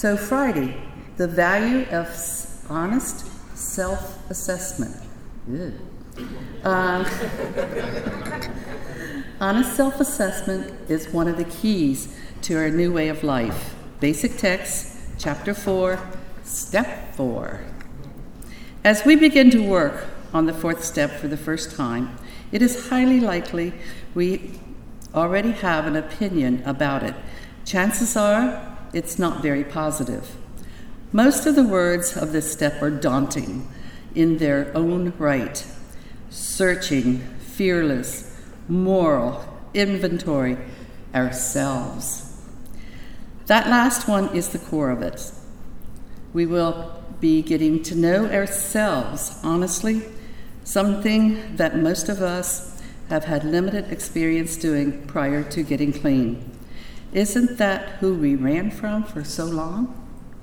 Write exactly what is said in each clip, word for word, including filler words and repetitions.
So Friday, the value of honest self-assessment. Ew. Uh, honest self-assessment is one of the keys to our new way of life. Basic text, chapter four, step four. As we begin to work on the fourth step for the first time, it is highly likely we already have an opinion about it. Chances are it's not very positive. Most of the words of this step are daunting in their own right. Searching, fearless, moral, inventory, ourselves. That last one is the core of it. We will be getting to know ourselves honestly, something that most of us have had limited experience doing prior to getting clean. Isn't that who we ran from for so long?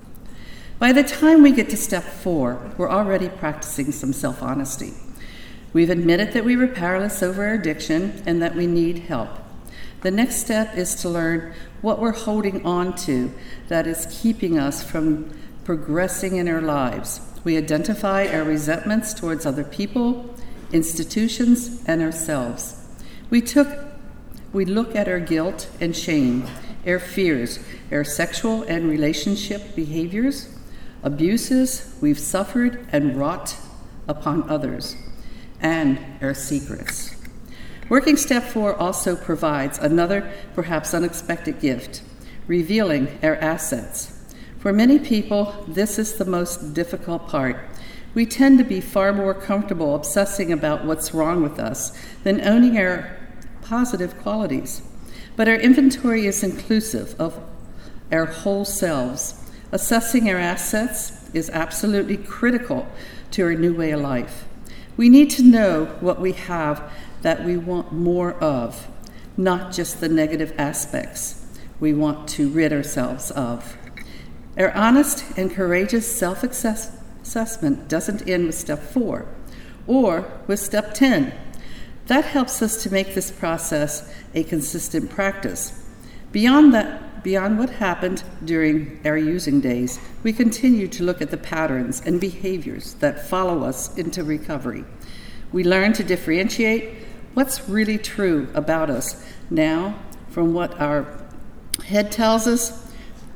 By the time we get to step four, we're already practicing some self-honesty. We've admitted that we were powerless over our addiction and that we need help. The next step is to learn what we're holding on to that is keeping us from progressing in our lives. We identify our resentments towards other people, institutions, and ourselves. We took, we look at our guilt and shame, our fears, our sexual and relationship behaviors, abuses we've suffered and wrought upon others, and our secrets. Working step four also provides another, perhaps unexpected gift, revealing our assets. For many people, this is the most difficult part. We tend to be far more comfortable obsessing about what's wrong with us than owning our positive qualities. But our inventory is inclusive of our whole selves. Assessing our assets is absolutely critical to our new way of life. We need to know what we have that we want more of, not just the negative aspects we want to rid ourselves of. Our honest and courageous self-assessment doesn't end with step four or with step ten. That helps us to make this process a consistent practice. Beyond that, beyond what happened during our using days, we continue to look at the patterns and behaviors that follow us into recovery. We learn to differentiate what's really true about us now from what our head tells us.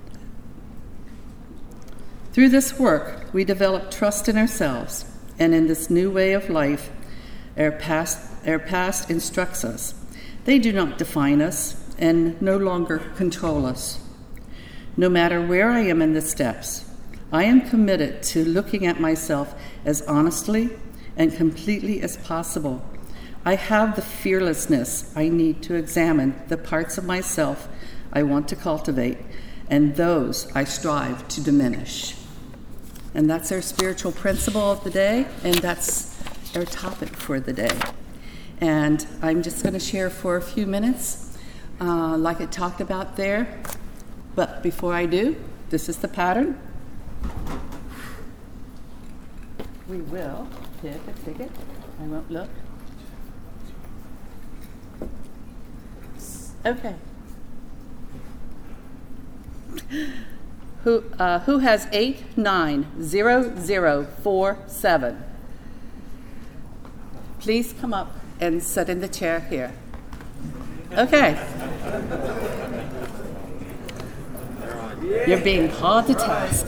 Through this work, we develop trust in ourselves, and in this new way of life, our past, our past instructs us. They do not define us and no longer control us. No matter where I am in the steps, I am committed to looking at myself as honestly and completely as possible. I have the fearlessness I need to examine the parts of myself I want to cultivate and those I strive to diminish. And that's our spiritual principle of the day, and that's our topic for the day. And I'm just going to share for a few minutes, uh, like I talked about there. But before I do, this is the pattern. We will pick a ticket. I won't look. Okay. Who uh, who has eight nine zero zero four seven? Please come up and sit in the chair here. Okay. You're being hard to task.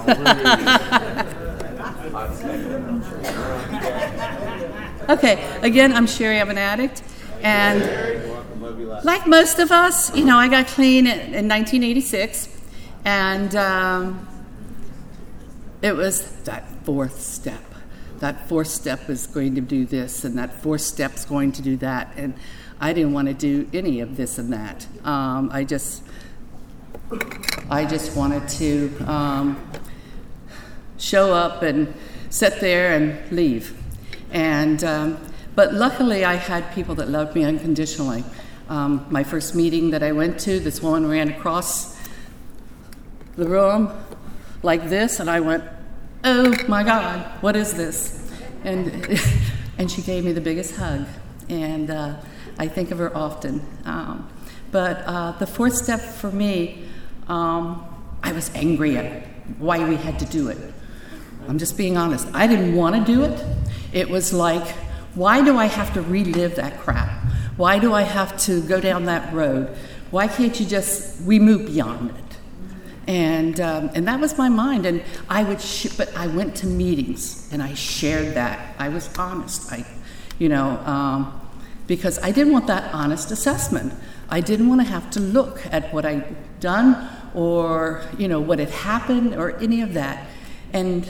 Okay, again, I'm Sherry. I'm an addict. And like most of us, you know, I got clean in, in nineteen eighty-six. And um, it was that fourth step. That fourth step is going to do this, and that fourth step's going to do that. And I didn't want to do any of this and that. Um, I just, I just wanted to um, show up and sit there and leave. And um, but luckily, I had people that loved me unconditionally. Um, my first meeting that I went to, this woman ran across the room like this, and I went, "Oh my God, what is this?" And and she gave me the biggest hug, and uh, I think of her often. Um, but uh, the fourth step for me um, I was angry at why we had to do it. I'm just being honest. I didn't want to do it. It was like, why do I have to relive that crap? Why do I have to go down that road? Why can't you just, we move beyond it? And um, and that was my mind. And I would, sh- but I went to meetings and I shared that. I was honest. I, you know, um, because I didn't want that honest assessment. I didn't want to have to look at what I'd done or, you know, what had happened or any of that. And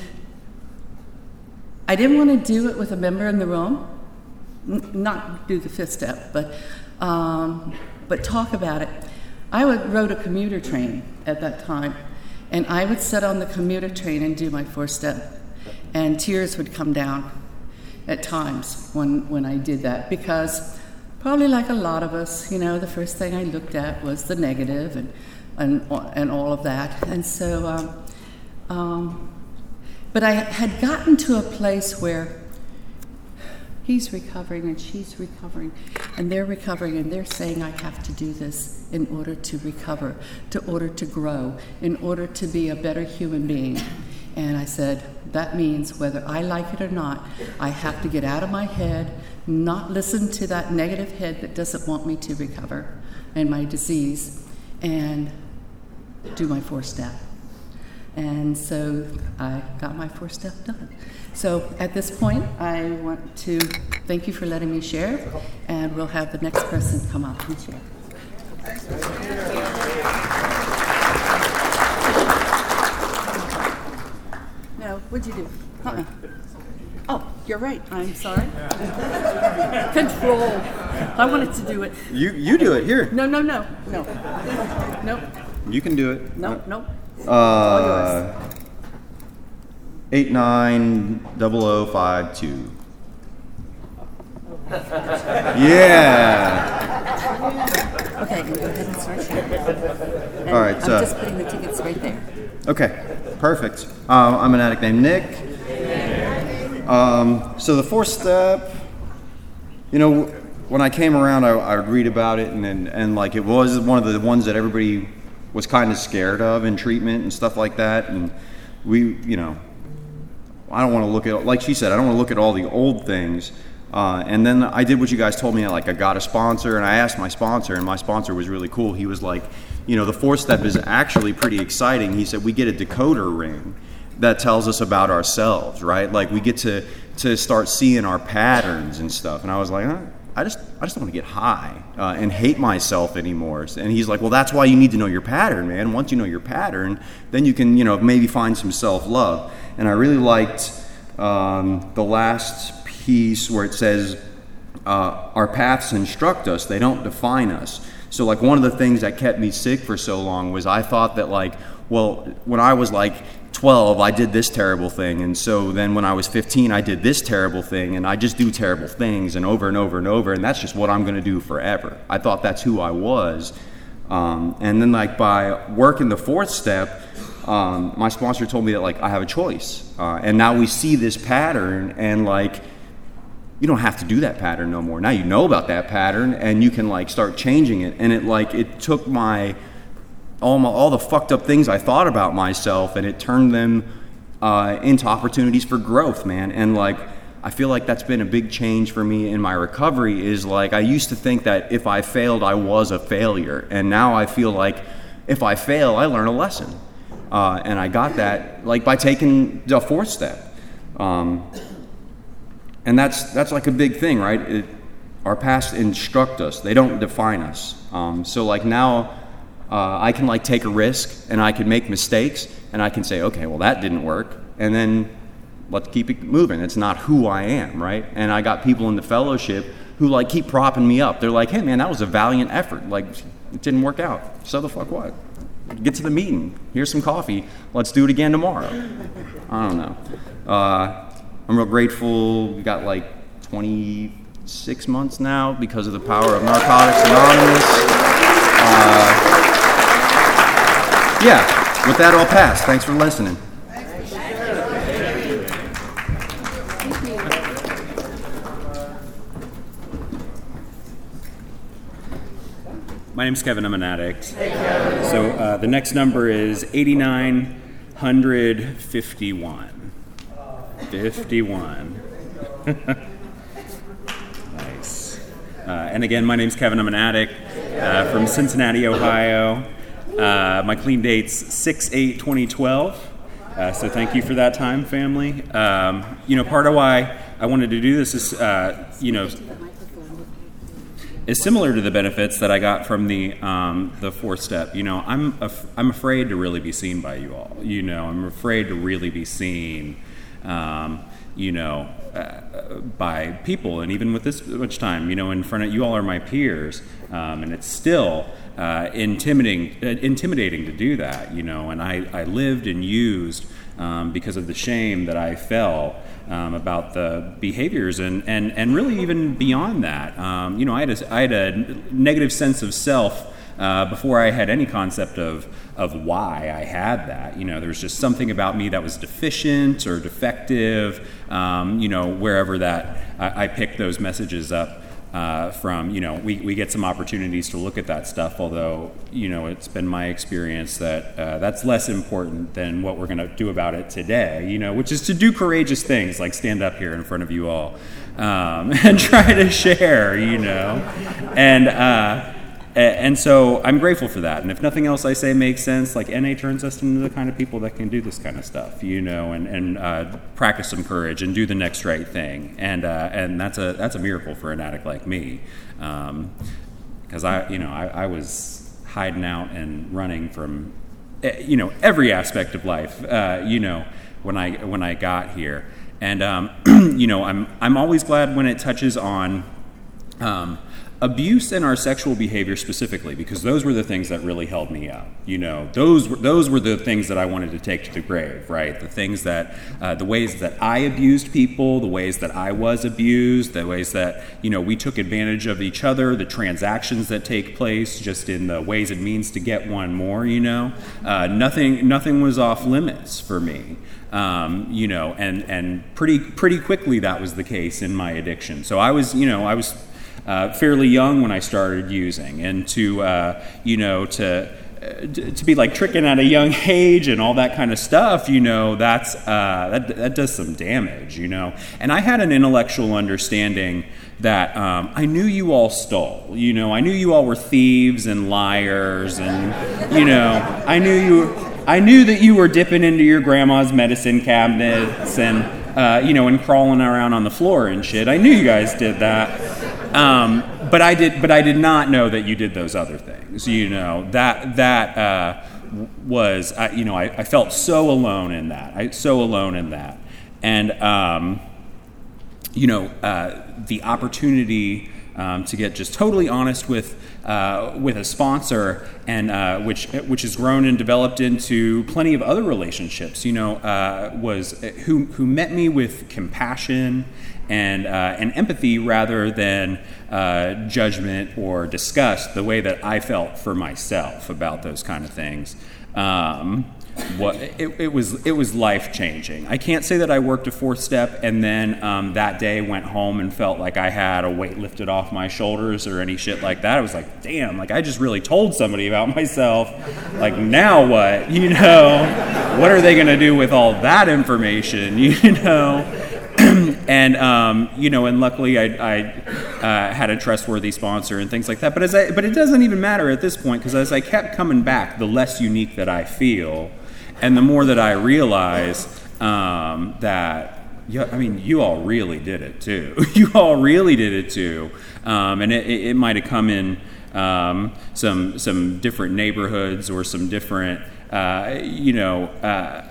I didn't want to do it with a member in the room, N- not do the fifth step, but um, but talk about it. I would, rode a commuter train at that time, and I would sit on the commuter train and do my four-step, and tears would come down at times when, when I did that, because probably like a lot of us, you know, the first thing I looked at was the negative and and, and all of that. And so, um, um, but I had gotten to a place where he's recovering and she's recovering and they're recovering and they're saying I have to do this in order to recover, to order to grow, in order to be a better human being. And I said, that means whether I like it or not, I have to get out of my head, not listen to that negative head that doesn't want me to recover and my disease, and do my four-step. And so I got my four-step done. So at this point, I want to thank you for letting me share, and we'll have the next person come up and share. No, what'd you do? Uh-uh. Oh, you're right. I'm sorry. Control. I wanted to do it. You you do it here. No, no, no, no, nope. You can do it. Nope, nope. Uh, eight nine double oh five two. Yeah. Okay, go ahead and start sharing. All right. I'm So just putting the tickets right there. okay, perfect. Um, I'm an addict named Nick. Um, so the fourth step, you know, when I came around, I, I would read about it, and, and and like it was one of the ones that everybody was kind of scared of in treatment and stuff like that. And we, you know, I don't want to look at, like she said, I don't want to look at all the old things. Uh, and then I did what you guys told me. Like I got a sponsor, and I asked my sponsor, and my sponsor was really cool. He was like, you know, the fourth step is actually pretty exciting. He said we get a decoder ring that tells us about ourselves, right? Like we get to to start seeing our patterns and stuff. And I was like, huh? I just I just don't want to get high uh, and hate myself anymore. And he's like, well, that's why you need to know your pattern, man. Once you know your pattern, then you can, you know, maybe find some self-love. And I really liked um, the last piece where it says, uh, our paths instruct us, they don't define us. So like one of the things that kept me sick for so long was I thought that like, well, when I was like twelve, I did this terrible thing, and so then when I was fifteen, I did this terrible thing, and I just do terrible things and over and over and over, and that's just what I'm going to do forever. I thought that's who I was. Um, and then like by working the fourth step, um, my sponsor told me that like I have a choice, uh, and now we see this pattern, and like you don't have to do that pattern no more. Now you know about that pattern, and you can like start changing it. And it like it took my all my all the fucked up things I thought about myself, and it turned them uh, into opportunities for growth, man. And like I feel like that's been a big change for me in my recovery. Is like I used to think that if I failed, I was a failure, and now I feel like if I fail, I learn a lesson. Uh, and I got that like by taking the fourth step. Um, And that's that's like a big thing, right? It, our past instruct us; they don't define us. Um, so like now, uh, I can like take a risk, and I can make mistakes, and I can say, okay, well that didn't work, and then let's keep it moving. It's not who I am, right? And I got people in the fellowship who like keep propping me up. They're like, hey man, that was a valiant effort. Like it didn't work out. So the fuck what? Get to the meeting. Here's some coffee. Let's do it again tomorrow. I don't know. Uh, I'm real grateful. We got like twenty-six months now because of the power of Narcotics Anonymous. Uh, yeah, with that, I'll pass. Thanks for listening. My my name's Kevin. I'm an addict. So uh, the next number is eighty-nine fifty-one. fifty-one. Nice. Uh, and again, my name's Kevin. I'm an addict uh, from Cincinnati, Ohio. Uh, my clean date's six eight twenty twelve. Uh, so thank you for that time, family. Um, you know, part of why I wanted to do this is, uh, you know, is similar to the benefits that I got from the um, the fourth step. You know, I'm af- I'm afraid to really be seen by you all. You know, I'm afraid to really be seen. Um, you know, uh, by people, and even with this much time, you know, in front of you all are my peers, um, and it's still uh, intimidating, uh, intimidating to do that, you know. And I, I lived and used um, because of the shame that I felt um, about the behaviors, and, and, and really even beyond that, um, you know, I had a, I had a negative sense of self uh, before I had any concept of of why I had that. You know, there's just something about me that was deficient or defective, um, you know, wherever that I, I picked those messages up uh, from. You know, we, we get some opportunities to look at that stuff, although, you know, it's been my experience that uh, that's less important than what we're going to do about it today, you know, which is to do courageous things like stand up here in front of you all um, and try to share, you know, and uh And so I'm grateful for that. And if nothing else I say makes sense, like N A turns us into the kind of people that can do this kind of stuff, you know, and, and uh, practice some courage and do the next right thing. And uh, and that's a that's a miracle for an addict like me, because um, I you know I, I was hiding out and running from you know every aspect of life, uh, you know, when I when I got here. And um, you know I'm I'm always glad when it touches on. Um, Abuse and our sexual behavior specifically, because those were the things that really held me up. You know, those were those were the things that I wanted to take to the grave, right? The things that, uh, the ways that I abused people, the ways that I was abused, the ways that, you know, we took advantage of each other, the transactions that take place just in the ways and means to get one more, you know. Uh, nothing nothing was off limits for me. Um, you know, and, and pretty pretty quickly that was the case in my addiction. So I was, you know, I was Uh, fairly young when I started using, and to uh, you know to uh, to be like tricking at a young age and all that kind of stuff, you know, that's uh, that that does some damage, you know. And I had an intellectual understanding that um, I knew you all stole, you know, I knew you all were thieves and liars, and you know, I knew you, I knew that you were dipping into your grandma's medicine cabinets and uh, you know, and crawling around on the floor and shit. I knew you guys did that. Um, but I did, but I did not know that you did those other things. You know, that that uh, was, I, you know, I, I felt so alone in that. I so alone in that, and um, you know, uh, the opportunity um, to get just totally honest with uh, with a sponsor, and uh, which which has grown and developed into plenty of other relationships. You know, uh, was who who met me with compassion and uh, and empathy rather than uh, judgment or disgust, the way that I felt for myself about those kind of things. Um, what it, it was it was life changing. I can't say that I worked a fourth step and then um, that day went home and felt like I had a weight lifted off my shoulders or any shit like that. I was like, damn, like I just really told somebody about myself. Like, now what? You know, what are they gonna do with all that information? You know. And um, you know, and luckily I, I uh, had a trustworthy sponsor and things like that. But as I, but it doesn't even matter at this point, because as I kept coming back, the less unique that I feel, and the more that I realize um, that, yeah, I mean, you all really did it too. You all really did it too, um, and it, it might have come in um, some some different neighborhoods or some different, uh, you know. Uh,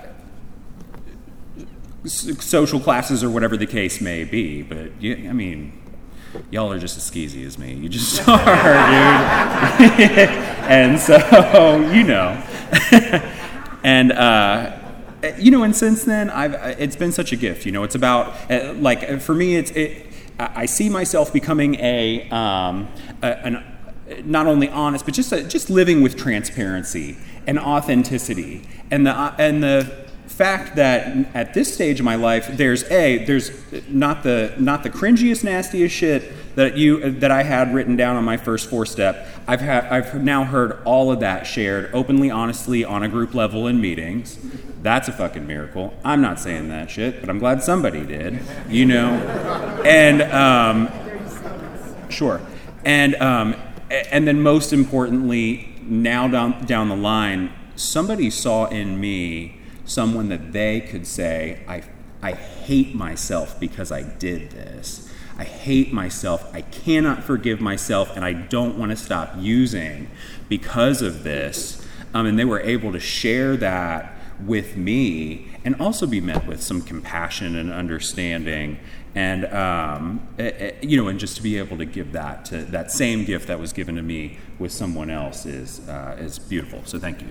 social classes or whatever the case may be, but you, I mean, y'all are just as skeezy as me. You just are, dude. And so, you know, and uh, you know, and since then, I've it's been such a gift. You know, it's about uh, like for me, it's it. I see myself becoming a um, a, an not only honest, but just a, just living with transparency and authenticity, and the uh, and the. fact that at this stage of my life, there's a there's not the not the cringiest, nastiest shit that you that I had written down on my first four step, I've had I've now heard all of that shared openly, honestly, on a group level in meetings. That's a fucking miracle. I'm not saying that shit, but I'm glad somebody did, you know. And um, sure, and um, and then most importantly, now down down the line, somebody saw in me someone that they could say, I I hate myself because I did this. I hate myself. I cannot forgive myself, and I don't want to stop using because of this. Um, and they were able to share that with me and also be met with some compassion and understanding, and um, you know, and just to be able to give that to that same gift that was given to me with someone else is uh, is beautiful. So thank you.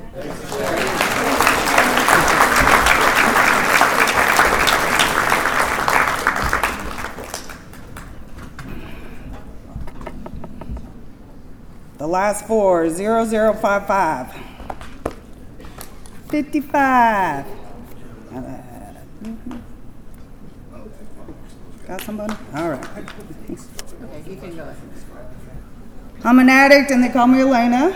The last four, zero zero five five. fifty-five. Got somebody? All right. Okay, you can go. I'm an addict and they call me Elena.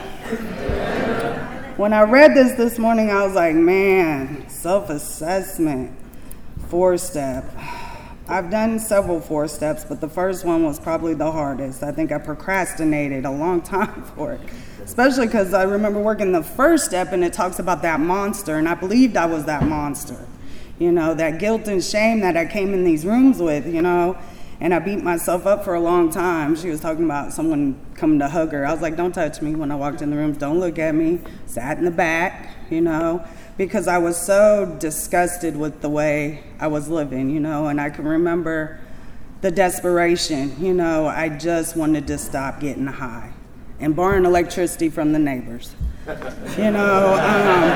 When I read this this morning, I was like, man, self-assessment, four-step. I've done several four steps, but the first one was probably the hardest. I think I procrastinated a long time for it, especially because I remember working the first step and it talks about that monster, and I believed I was that monster. You know, that guilt and shame that I came in these rooms with, you know, and I beat myself up for a long time. She was talking about someone coming to hug her. I was like, don't touch me when I walked in the rooms. Don't look at me. Sat in the back, you know, because I was so disgusted with the way I was living, you know, and I can remember the desperation, you know, I just wanted to stop getting high and borrowing electricity from the neighbors, you know, um,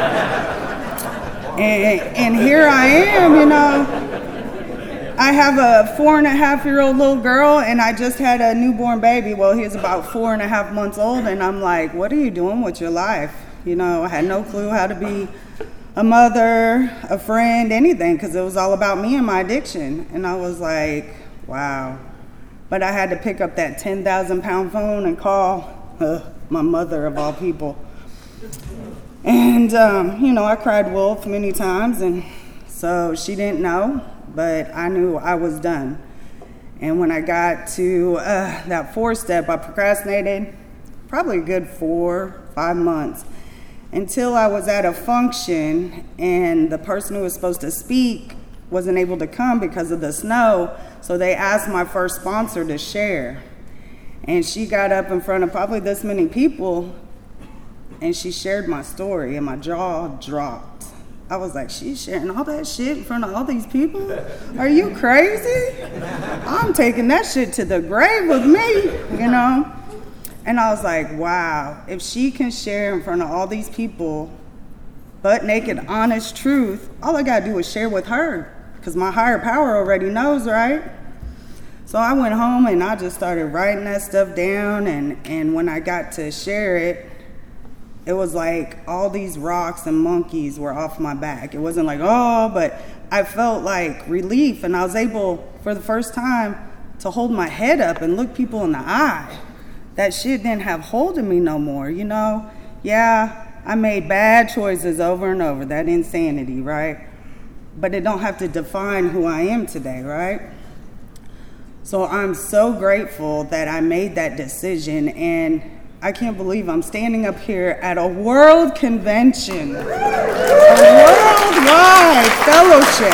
and, and here I am, you know, I have a four and a half year old little girl and I just had a newborn baby. Well, he was about four and a half months old, and I'm like, what are you doing with your life? You know, I had no clue how to be a mother, a friend, anything, because it was all about me and my addiction. And I was like, wow. But I had to pick up that ten thousand pound phone and call uh, my mother, of all people. And, um, you know, I cried wolf many times, and so she didn't know, but I knew I was done. And when I got to uh, that four step, I procrastinated probably a good four, five months. Until I was at a function and the person who was supposed to speak wasn't able to come because of the snow, so they asked my first sponsor to share. And she got up in front of probably this many people and she shared my story, and my jaw dropped. I was like, she's sharing all that shit in front of all these people? Are you crazy? I'm taking that shit to the grave with me, you know? And I was like, wow, if she can share in front of all these people, butt naked, honest truth, all I gotta do is share with her, because my higher power already knows, right? So I went home and I just started writing that stuff down, and, and when I got to share it, it was like all these rocks and monkeys were off my back. It wasn't like, oh, but I felt like relief, and I was able, for the first time, to hold my head up and look people in the eye. That shit didn't have hold of me no more, you know? Yeah, I made bad choices over and over, that insanity, right? But it don't have to define who I am today, right? So I'm so grateful that I made that decision, and I can't believe I'm standing up here at a world convention, a worldwide fellowship.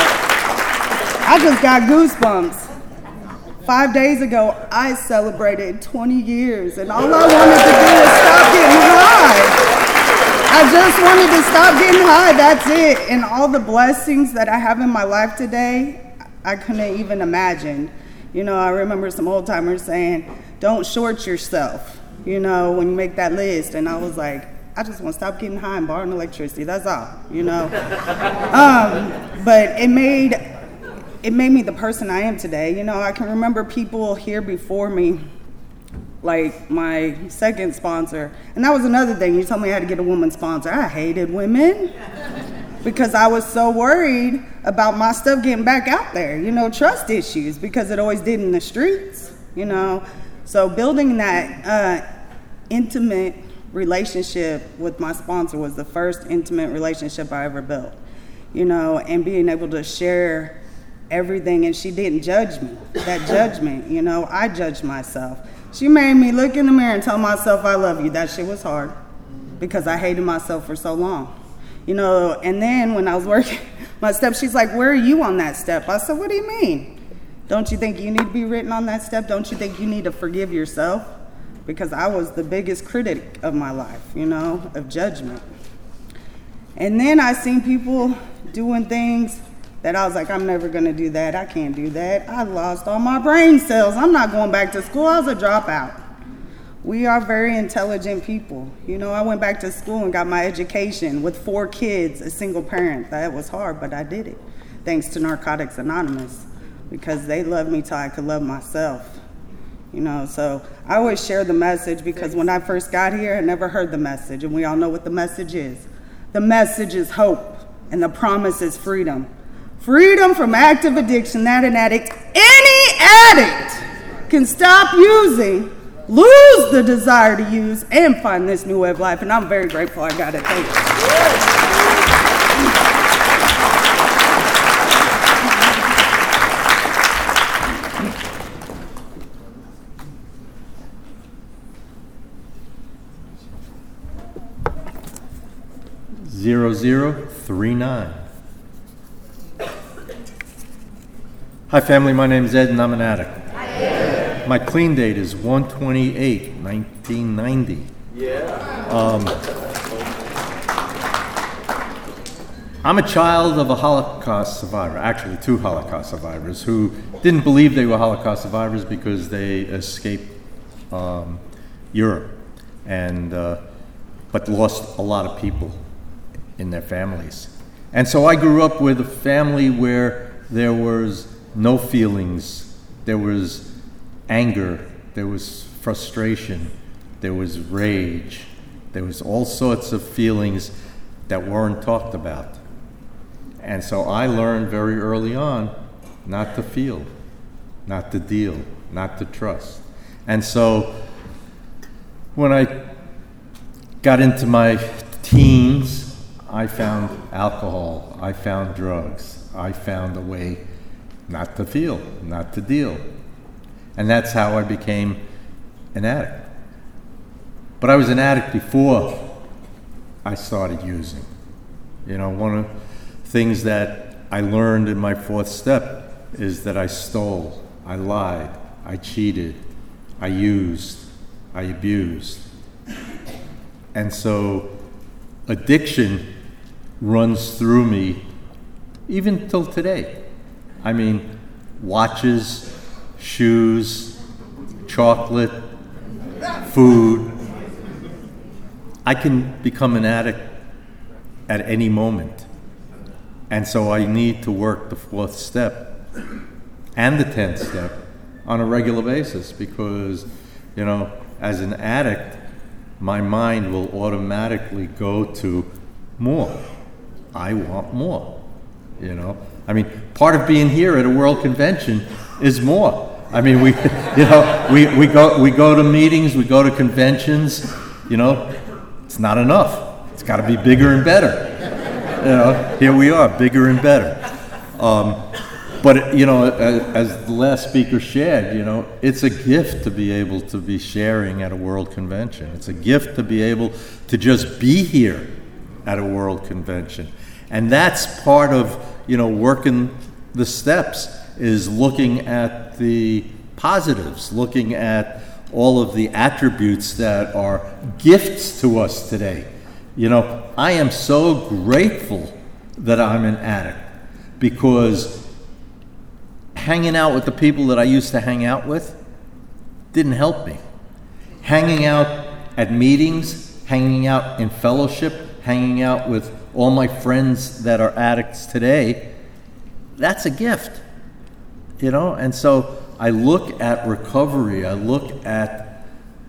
I just got goosebumps. Five days ago, I celebrated twenty years, and all I wanted to do was stop getting high. I just wanted to stop getting high, that's it. And all the blessings that I have in my life today, I couldn't even imagine. You know, I remember some old timers saying, don't short yourself, you know, when you make that list. And I was like, I just want to stop getting high and borrowing electricity, that's all, you know. um, but it made... It made me the person I am today. You know, I can remember people here before me, like my second sponsor. And that was another thing. You told me I had to get a woman sponsor. I hated women because I was so worried about my stuff getting back out there. You know, trust issues, because it always did in the streets. you know? So building that uh, intimate relationship with my sponsor was the first intimate relationship I ever built, you know, and being able to share everything, and she didn't judge me. That judgment, you know, I judged myself. She made me look in the mirror and tell myself I love you. That shit was hard because I hated myself for so long, you know. And then when I was working my step, she's like, where are you on that step? I said, what do you mean? Don't you think you need to be written on that step? Don't you think you need to forgive yourself? Because I was the biggest critic of my life, you know, of judgment. And then I seen people doing things that I was like, I'm never gonna do that. I can't do that. I lost all my brain cells. I'm not going back to school. I was a dropout. We are very intelligent people. You know, I went back to school and got my education with four kids, a single parent. That was hard, but I did it. Thanks to Narcotics Anonymous, because they loved me till I could love myself. You know, so I always share the message, because when I first got here, I never heard the message, and we all know what the message is. The message is hope, and the promise is freedom. Freedom from active addiction that an addict, any addict, can stop using, lose the desire to use, and find this new way of life. And I'm very grateful I got it. Thank you. Zero zero three nine. Hi family, my name is Ed and I'm an addict. Hi. My clean date is one twenty-eight nineteen ninety. Yeah. Um, I'm a child of a Holocaust survivor, actually two Holocaust survivors, who didn't believe they were Holocaust survivors because they escaped um, Europe, and uh, but lost a lot of people in their families. And so I grew up with a family where there was no feelings. There was anger, there was frustration, there was rage, there was all sorts of feelings that weren't talked about. And so I learned very early on not to feel, not to deal, not to trust. And so when I got into my teens, I found alcohol, I found drugs, I found a way not to feel, not to deal. And that's how I became an addict. But I was an addict before I started using. You know, one of the things that I learned in my fourth step is that I stole, I lied, I cheated, I used, I abused. And so addiction runs through me even till today. I mean, watches, shoes, chocolate, food. I can become an addict at any moment. And so I need to work the fourth step and the tenth step on a regular basis, because, you know, as an addict, my mind will automatically go to more. I want more, you know. I mean, part of being here at a World Convention is more. I mean, we, you know, we, we go we go to meetings, we go to conventions, you know. It's not enough. It's got to be bigger and better. You know, here we are, bigger and better. Um, but you know, as, as the last speaker shared, you know, it's a gift to be able to be sharing at a World Convention. It's a gift to be able to just be here at a World Convention. And that's part of, you know, working the steps, is looking at the positives, looking at all of the attributes that are gifts to us today. You know, I am so grateful that I'm an addict, because hanging out with the people that I used to hang out with didn't help me. Hanging out at meetings, hanging out in fellowship, hanging out with all my friends that are addicts today, that's a gift, you know? And so I look at recovery, I look at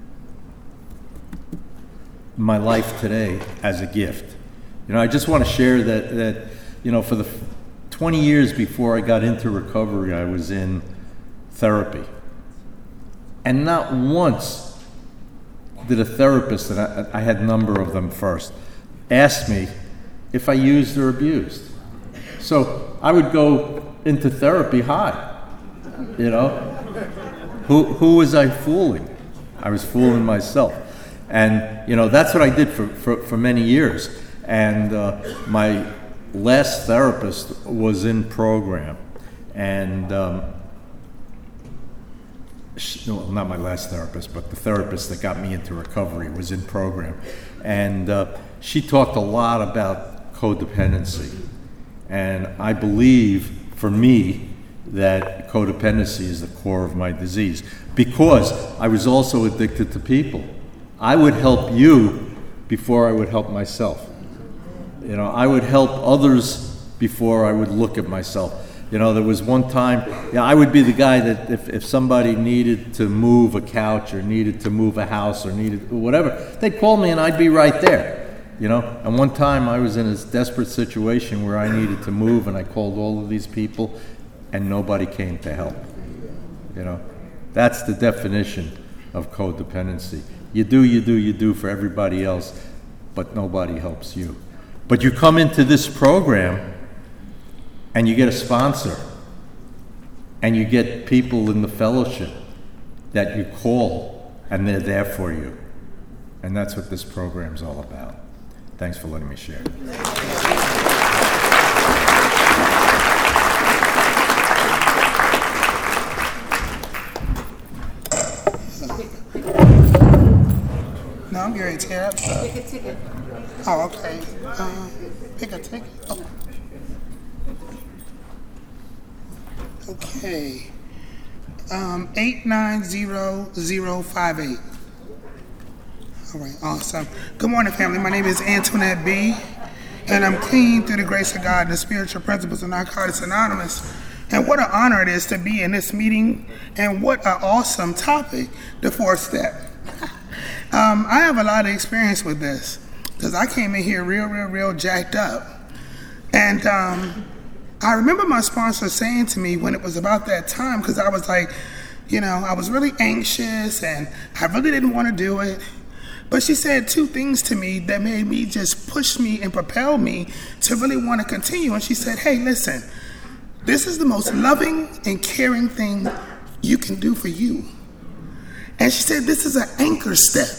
my life today as a gift. You know, I just want to share that, that you know, for the twenty years before I got into recovery, I was in therapy. And not once did a therapist, and I, I had a number of them first, ask me if I used or abused. So I would go into therapy high, you know? Who, who was I fooling? I was fooling myself. And, you know, that's what I did for, for, for many years. And uh, my last therapist was in program. And, um, she, well, not my last therapist, but the therapist that got me into recovery was in program. And uh, she talked a lot about codependency. And I believe, for me, that codependency is the core of my disease, because I was also addicted to people. I would help you before I would help myself. You know, I would help others before I would look at myself. You know, there was one time, you know, I would be the guy that if, if somebody needed to move a couch or needed to move a house or needed whatever, they'd call me and I'd be right there. You know, and one time I was in a desperate situation where I needed to move, and I called all of these people, and nobody came to help. You know, that's the definition of codependency. You do, you do, you do for everybody else, but nobody helps you. But you come into this program, and you get a sponsor, and you get people in the fellowship that you call, and they're there for you. And that's what this program's all about. Thanks for letting me share. No, I'm going to tear up stuff. Pick a ticket. Oh, okay. Um, pick a ticket. Oh. Okay. Um, eight nine zero zero five eight. All right, awesome. Good morning, family. My name is Antoinette B., and I'm clean through the grace of God and the spiritual principles of Narcotics Anonymous. And what an honor it is to be in this meeting, and what an awesome topic, the fourth step. um, I have a lot of experience with this, because I came in here real, real, real jacked up. And um, I remember my sponsor saying to me when it was about that time, because I was like, you know, I was really anxious, and I really didn't want to do it. But she said two things to me that made me just push me and propel me to really want to continue. And she said, hey, listen, this is the most loving and caring thing you can do for you. And she said, this is an anchor step.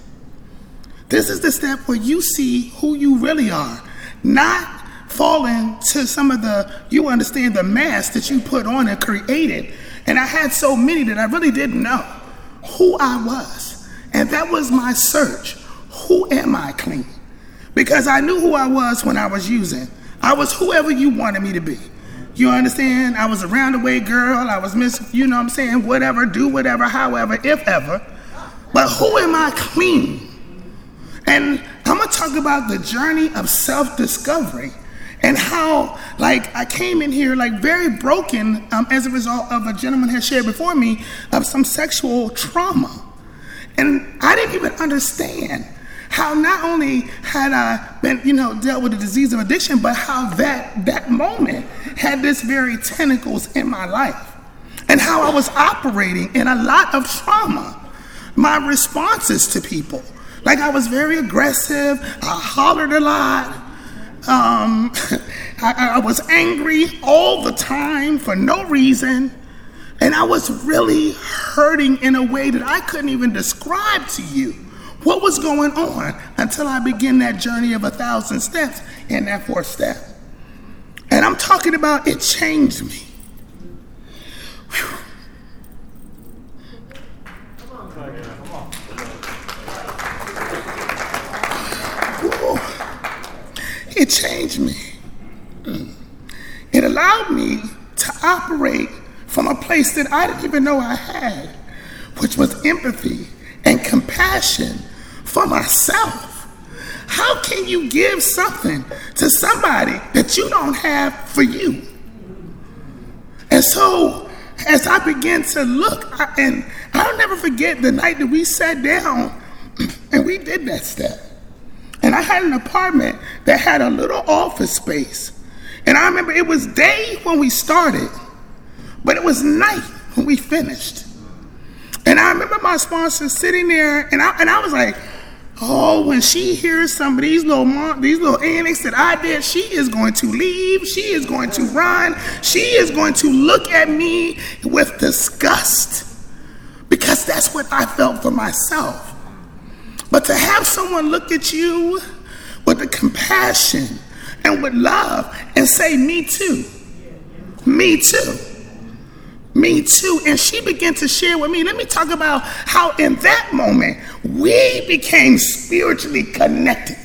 This is the step where you see who you really are, not falling to some of the, you understand, the mask that you put on and created. And I had so many that I really didn't know who I was. And that was my search. Who am I, clean? Because I knew who I was when I was using. I was whoever you wanted me to be. You understand? I was a roundaway girl. I was miss, you know what I'm saying, whatever, do whatever, however, if ever. But who am I, clean? And I'm going to talk about the journey of self-discovery and how, like, I came in here, like, very broken um, as a result of a gentleman had shared before me of some sexual trauma. And I didn't even understand how not only had I been, you know, dealt with the disease of addiction, but how that that moment had this very tentacles in my life, and how I was operating in a lot of trauma. My responses to people, like I was very aggressive, I hollered a lot, um, I, I was angry all the time for no reason. And I was really hurting in a way that I couldn't even describe to you what was going on until I began that journey of a thousand steps in that fourth step. And I'm talking about it changed me. Whew. It changed me. It allowed me to operate from a place that I didn't even know I had, which was empathy and compassion for myself. How can you give something to somebody that you don't have for you? And so, as I began to look, I, and I'll never forget the night that we sat down and we did that step. And I had an apartment that had a little office space. And I remember it was day when we started, but it was night when we finished. And I remember my sponsor sitting there, and I and I was like, oh, when she hears some of these little mom, these little antics that I did, she is going to leave. She is going to run. She is going to look at me with disgust, because that's what I felt for myself. But to have someone look at you with the compassion and with love and say, me too, me too, me too. And she began to share with me. Let me talk about how in that moment we became spiritually connected.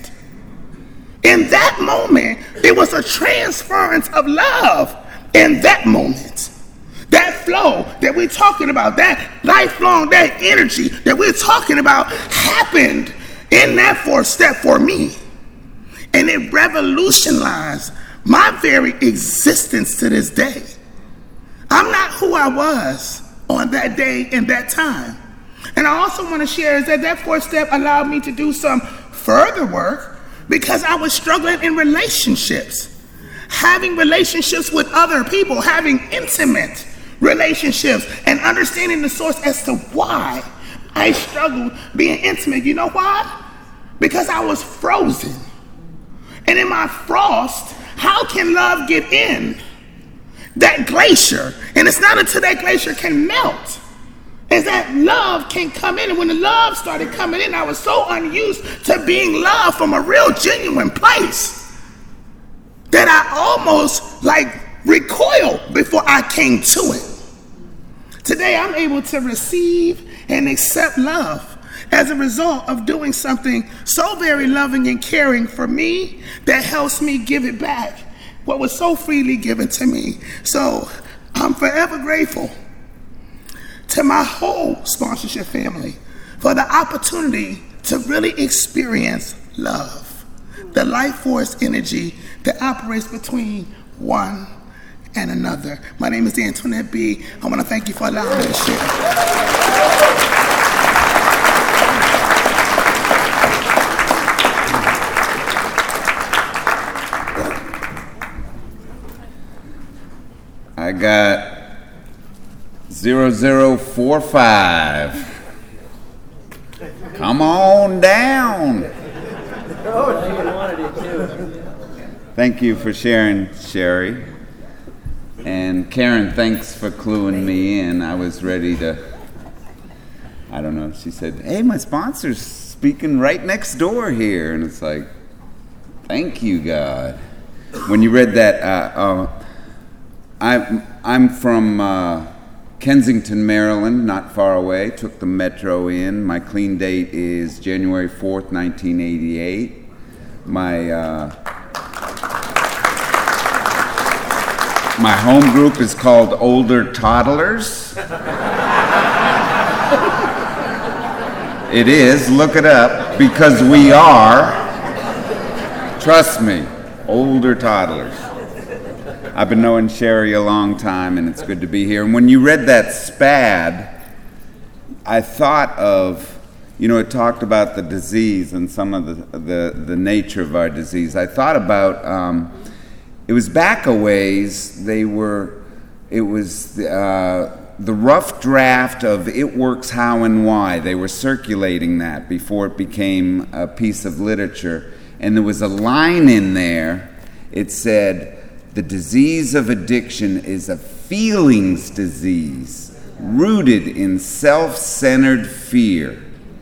In that moment, there was a transference of love in that moment. That flow that we're talking about, that lifelong, that energy that we're talking about happened in that fourth step for me. And it revolutionized my very existence to this day. I'm not who I was on that day and that time. And I also want to share is that that fourth step allowed me to do some further work because I was struggling in relationships, having relationships with other people, having intimate relationships, and understanding the source as to why I struggled being intimate. You know why? Because I was frozen. And in my frost, how can love get in? That glacier. And it's not until that glacier can melt is that love can come in. And when the love started coming in, I was so unused to being loved from a real genuine place that I almost like recoiled before I came to it. Today, I'm able to receive and accept love as a result of doing something so very loving and caring for me that helps me give it back what was so freely given to me. So I'm forever grateful to my whole sponsorship family for the opportunity to really experience love, the life force energy that operates between one and another. My name is Antoinette B. I want to thank you for allowing me to share. I got zero zero four five. Come on down. Thank you for sharing, Sherry. And Karen, thanks for cluing me in. I was ready to, I don't know, she said, hey, my sponsor's speaking right next door here. And it's like, thank you, God. When you read that, uh, uh, I'm, I'm from uh, Kensington, Maryland, not far away. Took the metro in. My clean date is January fourth, nineteen eighty-eight. My... Uh, My home group is called Older Toddlers. It is, look it up, because we are, trust me, older toddlers. I've been knowing Sherry a long time, and it's good to be here. And when you read that SPAD, I thought of, you know, it talked about the disease and some of the, the, the nature of our disease. I thought about... Um, It was back a ways. They were, it was uh, the rough draft of It Works How and Why. They were circulating that before it became a piece of literature. And there was a line in there. It said, the disease of addiction is a feelings disease rooted in self-centered fear,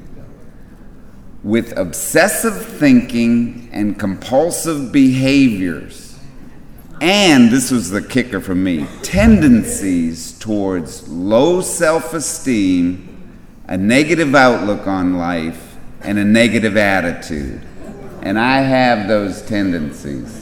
with obsessive thinking and compulsive behaviors. And, this was the kicker for me, tendencies towards low self-esteem, a negative outlook on life, and a negative attitude. And I have those tendencies.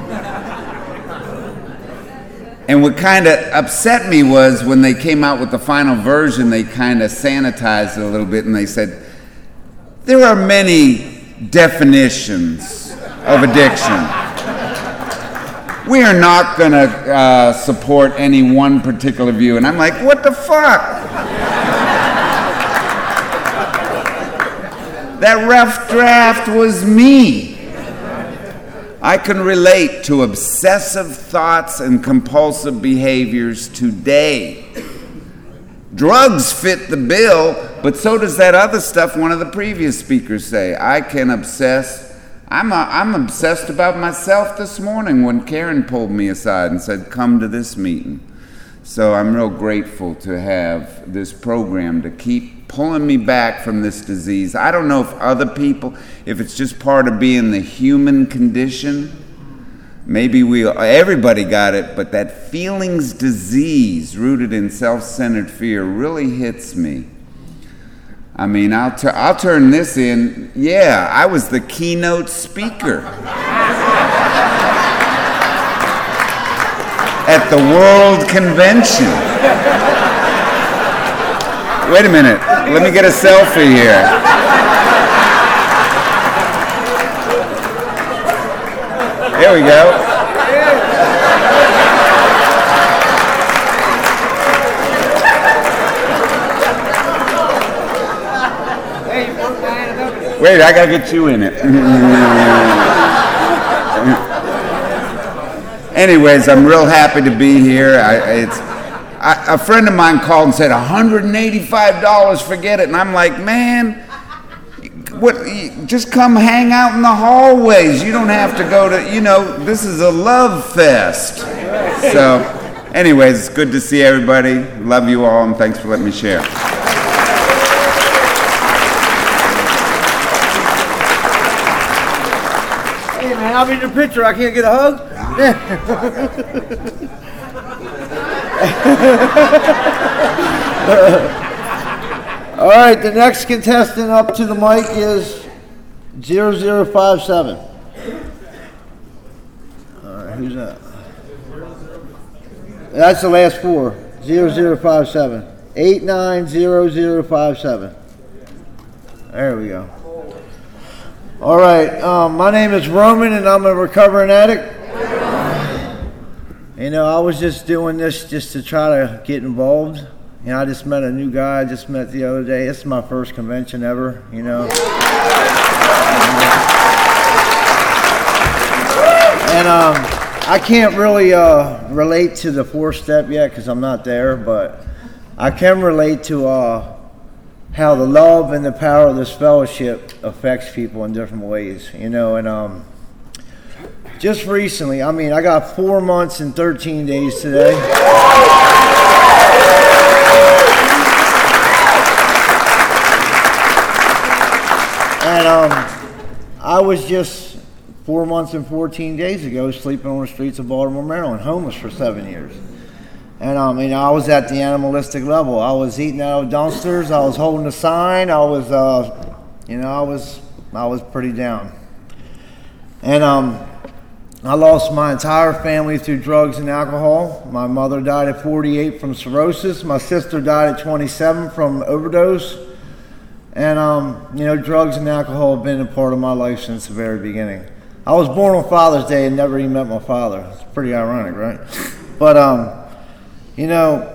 And what kind of upset me was when they came out with the final version, they kind of sanitized it a little bit and they said, there are many definitions of addiction. We are not going to uh, support any one particular view. And I'm like, what the fuck? That rough draft was me. I can relate to obsessive thoughts and compulsive behaviors today. Drugs fit the bill, but so does that other stuff one of the previous speakers say. I can obsess. I'm, a, I'm obsessed about myself this morning when Karen pulled me aside and said, come to this meeting. So I'm real grateful to have this program to keep pulling me back from this disease. I don't know if other people, if it's just part of being the human condition. Maybe we, everybody got it, but that feelings disease rooted in self-centered fear really hits me. I mean, I'll, tur- I'll turn this in. Yeah, I was the keynote speaker at the World Convention. Wait a minute, let me get a selfie here. There we go. Wait, I gotta get you in it. Anyways, I'm real happy to be here. I, it's I, a friend of mine called and said one hundred eighty-five dollars, forget it. And I'm like, man, what? Just come hang out in the hallways. You don't have to go to, you know, this is a love fest. So, anyways, it's good to see everybody. Love you all, and thanks for letting me share. Hey, man, I'll be in the picture. I can't get a hug? All right, the next contestant up to the mic is zero zero five seven. All right, who's that? That's the last four. zero zero five seven. eight nine zero zero five seven. There we go. All right, um, my name is Roman, and I'm a recovering addict. You know, I was just doing this just to try to get involved. You know, I just met a new guy I just met the other day. This is my first convention ever, you know. And um, I can't really uh, relate to the four-step yet because I'm not there, but I can relate to uh, how the love and the power of this fellowship affects people in different ways, you know. And um, just recently, I mean, I got four months and thirteen days today. And um, I was just four months and fourteen days ago sleeping on the streets of Baltimore, Maryland, homeless for seven years. And um, you know, I was at the animalistic level. I was eating out of dumpsters. I was holding a sign. I was, uh, you know, I was, I was pretty down. And um, I lost my entire family through drugs and alcohol. My mother died at forty-eight from cirrhosis. My sister died at twenty-seven from overdose. And, um, you know, drugs and alcohol have been a part of my life since the very beginning. I was born on Father's Day and never even met my father. It's pretty ironic, right? But, um, you know,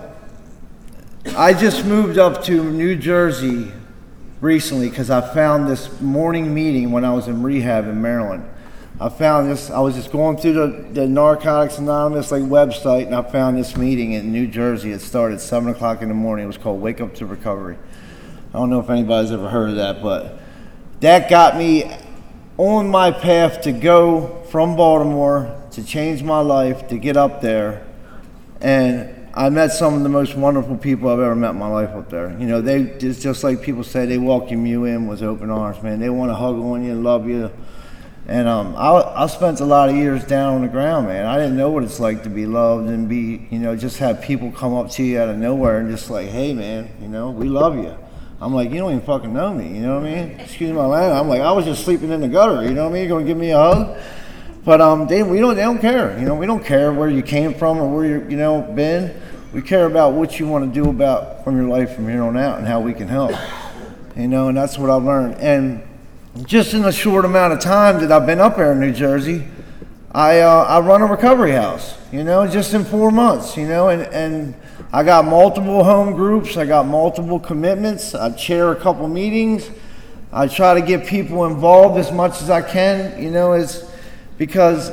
I just moved up to New Jersey recently because I found this morning meeting when I was in rehab in Maryland. I found this, I was just going through the, the Narcotics Anonymous like website, and I found this meeting in New Jersey. It started at seven o'clock in the morning. It was called Wake Up to Recovery. I don't know if anybody's ever heard of that, but that got me on my path to go from Baltimore, to change my life, to get up there. And I met some of the most wonderful people I've ever met in my life up there. You know, they just, just like people say, they welcome you in with open arms, man. They want to hug on you and love you. And um, I, I spent a lot of years down on the ground, man. I didn't know what it's like to be loved and be, you know, just have people come up to you out of nowhere and just like, hey, man, you know, we love you. I'm like, you don't even fucking know me, you know what I mean? Excuse my language. I'm like, I was just sleeping in the gutter, you know what I mean? You're gonna give me a hug? But um, they, we don't, they don't care, you know. We don't care where you came from or where you, you know, been. We care about what you want to do about from your life from here on out and how we can help, you know. And that's what I've learned. And just in a short amount of time that I've been up here in New Jersey, I uh, I run a recovery house, you know, just in four months, you know, and and. I got multiple home groups. I got multiple commitments. I chair a couple meetings. I try to get people involved as much as I can, you know, it's because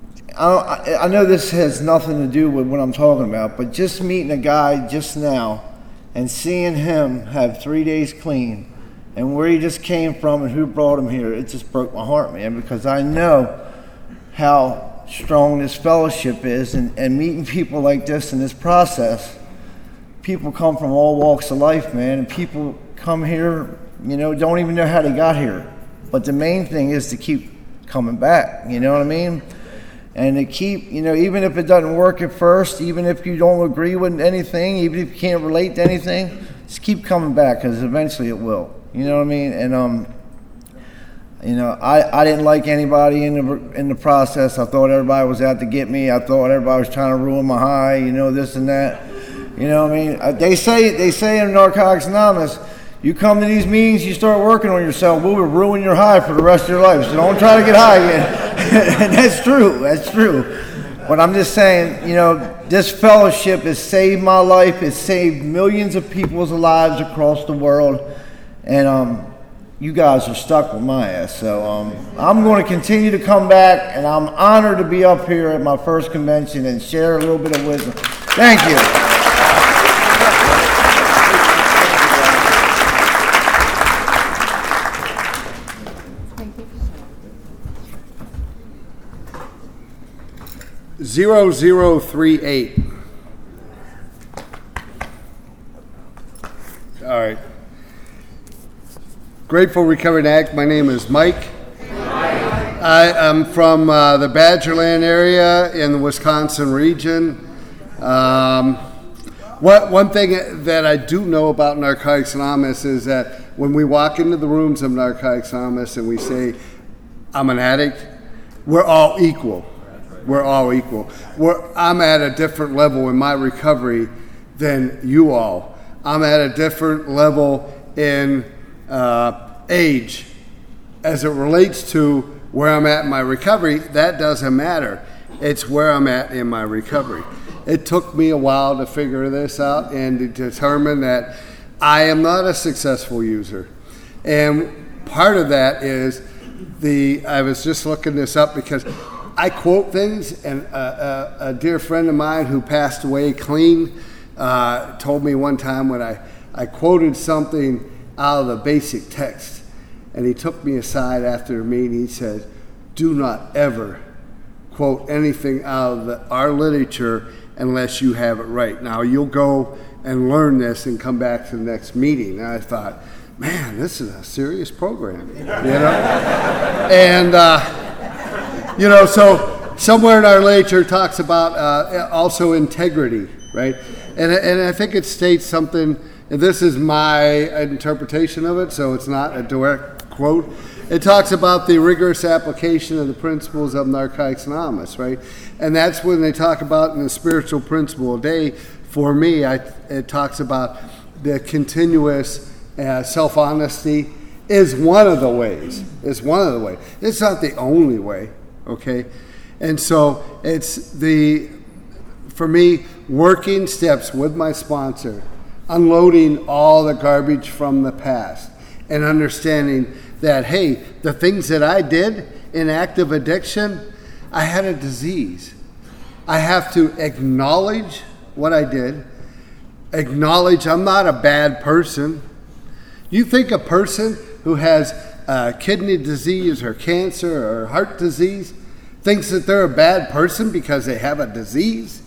I, I know this has nothing to do with what I'm talking about, but just meeting a guy just now and seeing him have three days clean and where he just came from and who brought him here, it just broke my heart, man, because I know how strong this fellowship is, and, and meeting people like this in this process. People come from all walks of life, man, and people come here, you know, don't even know how they got here. But the main thing is to keep coming back, you know what I mean? And to keep, you know, even if it doesn't work at first, even if you don't agree with anything, even if you can't relate to anything, just keep coming back, because eventually it will. You know what I mean? And, um, you know, I, I didn't like anybody in the in the process. I thought everybody was out to get me. I thought everybody was trying to ruin my high, you know, this and that. You know what I mean? Uh, they say they say in Narcotics Anonymous, you come to these meetings, you start working on yourself, we will ruin your high for the rest of your life. So don't try to get high again. And that's true. That's true. But I'm just saying, you know, this fellowship has saved my life. It's saved millions of people's lives across the world. And um, you guys are stuck with my ass. So um, I'm going to continue to come back, and I'm honored to be up here at my first convention and share a little bit of wisdom. Thank you. Zero zero three eight. All right. Grateful Recovered Addict. My name is Mike. I am from uh, the Badgerland area in the Wisconsin region. Um, what one thing that I do know about Narcotics Anonymous is that when we walk into the rooms of Narcotics Anonymous and we say, "I'm an addict," we're all equal. We're all equal. We're, I'm at a different level in my recovery than you all. I'm at a different level in uh, age. As it relates to where I'm at in my recovery, that doesn't matter. It's where I'm at in my recovery. It took me a while to figure this out and to determine that I am not a successful user. And part of that is the, I was just looking this up because I quote things, and a, a, a dear friend of mine who passed away clean uh, told me one time when I, I quoted something out of the basic text, and he took me aside after the meeting. He said, "Do not ever quote anything out of the, our literature unless you have it right. Now, you'll go and learn this and come back to the next meeting." And I thought, man, this is a serious program, you know? and... Uh, You know, so somewhere in our literature talks about uh, also integrity, right? And and I think it states something, and this is my interpretation of it, so it's not a direct quote. It talks about the rigorous application of the principles of Narcotics Anonymous, right? And that's when they talk about in the spiritual principle a day, for me, I, it talks about the continuous uh, self-honesty is one of the ways. It's one of the ways. It's not the only way. Okay, and so it's the, for me, working steps with my sponsor, unloading all the garbage from the past and understanding that, hey, the things that I did in active addiction, I had a disease. I have to acknowledge what I did, acknowledge I'm not a bad person. You think a person who has uh, kidney disease or cancer or heart disease thinks that they're a bad person because they have a disease?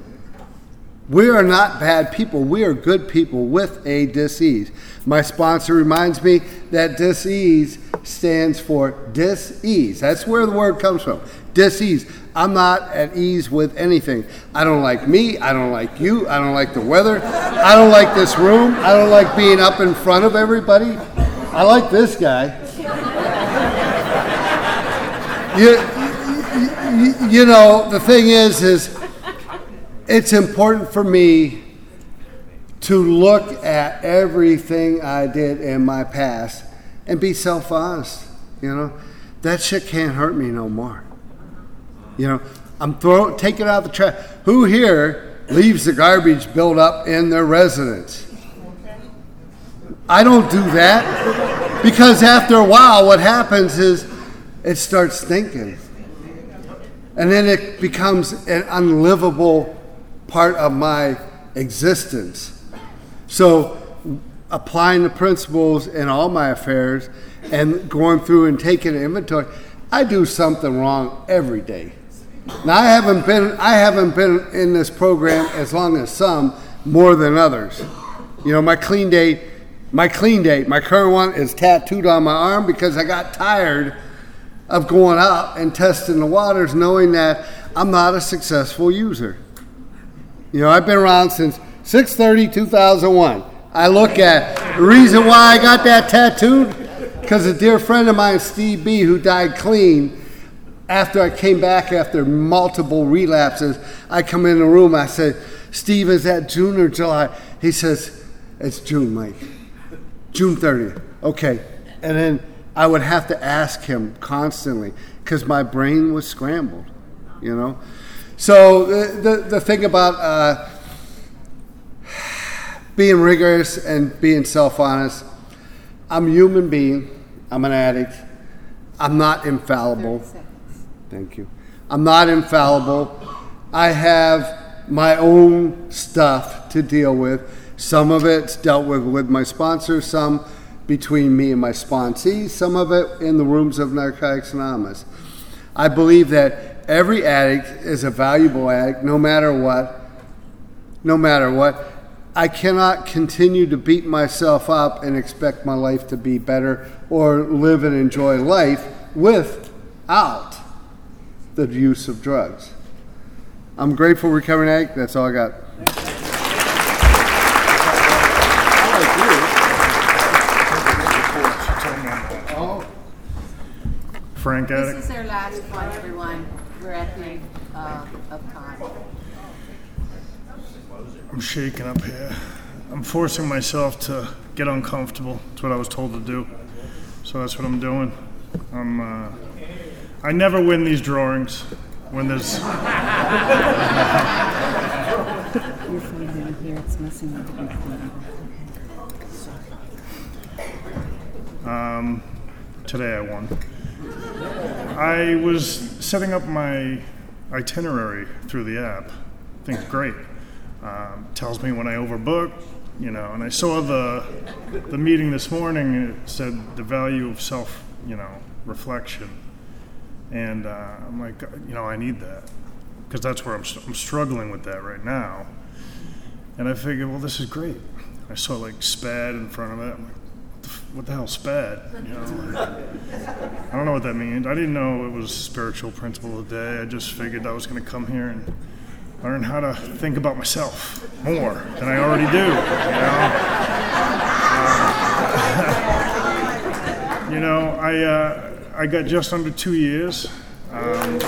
We are not bad people. We are good people with a disease. My sponsor reminds me that disease stands for dis-ease. That's where the word comes from. Dis-ease. I'm not at ease with anything. I don't like me. I don't like you. I don't like the weather. I don't like this room. I don't like being up in front of everybody. I like this guy. You, you, you know, the thing is, is it's important for me to look at everything I did in my past and be self-honest. You know, that shit can't hurt me no more. You know, I'm throwing, taking out the trash. Who here leaves the garbage built up in their residence? I don't do that, because after a while, what happens is it starts stinking. And then it becomes an unlivable part of my existence. So applying the principles in all my affairs and going through and taking an inventory, I do something wrong every day. Now I haven't been I haven't been in this program as long as some, more than others. You know, my clean date, my clean date, my current one is tattooed on my arm because I got tired of going out and testing the waters knowing that I'm not a successful user. You know, I've been around since six thirty two thousand one. I look at the reason why I got that tattooed, because a dear friend of mine, Steve B., who died clean, after I came back after multiple relapses, I come in the room, I said, Steve, is that June or July? He says, it's June, Mike. June thirtieth. Okay. And then I would have to ask him constantly because my brain was scrambled, you know? So the, the, the thing about uh, being rigorous and being self-honest, I'm a human being. I'm an addict. I'm not infallible. Thank you. I'm not infallible. I have my own stuff to deal with. Some of it's dealt with with my sponsors, some between me and my sponsees, some of it in the rooms of Narcotics Anonymous. I believe that every addict is a valuable addict, no matter what. No matter what. I cannot continue to beat myself up and expect my life to be better or live and enjoy life without the use of drugs. I'm grateful recovering addict. That's all I got. Frank addict. This is our last one, everyone. We're at the end uh, of time. I'm shaking up here. I'm forcing myself to get uncomfortable. That's what I was told to do. So that's what I'm doing. I'm. Uh, I never win these drawings when there's. You're finding here, it's messing with the Um, today I won. I was setting up my itinerary through the app. I think it's great. Um, tells me when I overbook, you know, and I saw the the meeting this morning, and it said the value of self, you know, reflection. And uh, I'm like, you know, I need that because that's where I'm, I'm struggling with that right now. And I figured, well, this is great. I saw like SPAD in front of it. I'm like, what the, what the hell, SPAD? You know, like, I don't know what that means. I didn't know it was spiritual principle of the day. I just figured I was going to come here and learn how to think about myself more than I already do. You know, uh, you know I uh, I got just under two years. Um, and,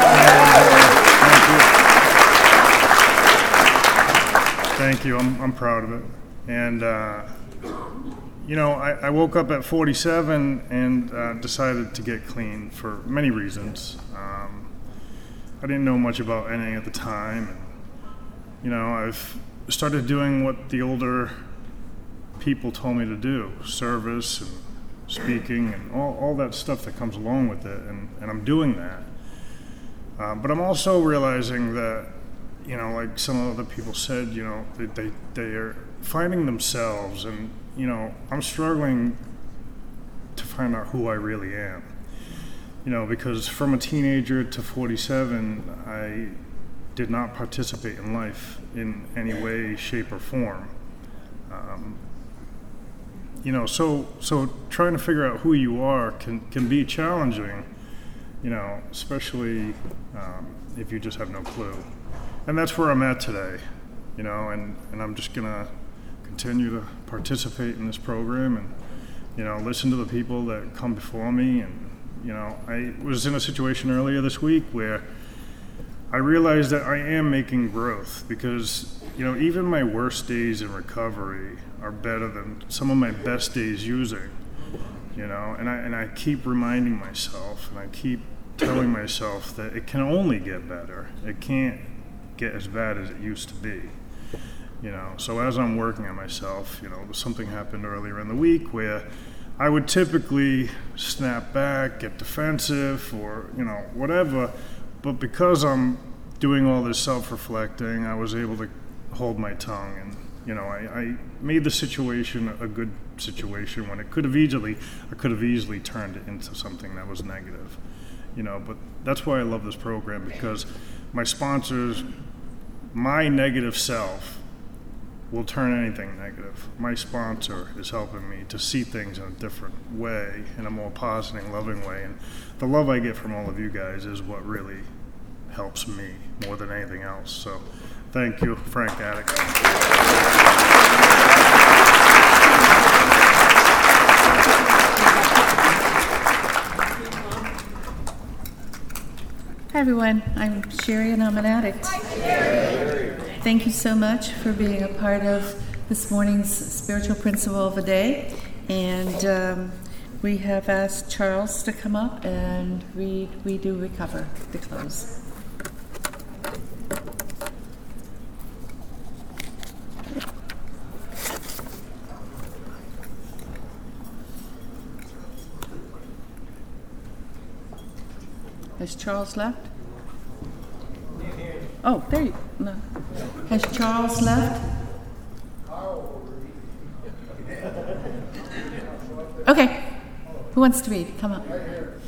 uh, thank you. I'm I'm proud of it. And uh, you know, I, I woke up at forty-seven and uh, decided to get clean for many reasons. Um, I didn't know much about N A at the time. And, you know, I've started doing what the older people told me to do, service and speaking and all, all that stuff that comes along with it, and, and I'm doing that. Uh, but I'm also realizing that, you know, like some other people said, you know, they, they, they are finding themselves, and, you know, I'm struggling to find out who I really am. You know, because from a teenager to forty-seven, I did not participate in life in any way, shape, or form. Um, you know, so so trying to figure out who you are can, can be challenging, you know, especially um, if you just have no clue. And that's where I'm at today, you know, and, and I'm just going to continue to participate in this program and, you know, listen to the people that come before me. And you know, I was in a situation earlier this week where I realized that I am making growth because, you know, even my worst days in recovery are better than some of my best days using, you know, and I and I keep reminding myself and I keep telling myself that it can only get better. It can't get as bad as it used to be, you know. So as I'm working on myself, you know, something happened earlier in the week where I would typically snap back, get defensive, or, you know, whatever. But because I'm doing all this self-reflecting, I was able to hold my tongue and You know, I, I made the situation a good situation when it could have easily, I could have easily turned it into something that was negative. You know, but that's why I love this program, because my sponsors, my negative self will turn anything negative. My sponsor is helping me to see things in a different way, in a more positive, loving way. And the love I get from all of you guys is what really helps me more than anything else. So thank you, Frank Attic. Hi everyone, I'm Sherry and I'm an addict. Thank you so much for being a part of this morning's spiritual principle of the day. And um, we have asked Charles to come up and read We Do Recover to close. Has Charles left? Oh, there you no. Has Charles left? Okay. Who wants to read? Come up.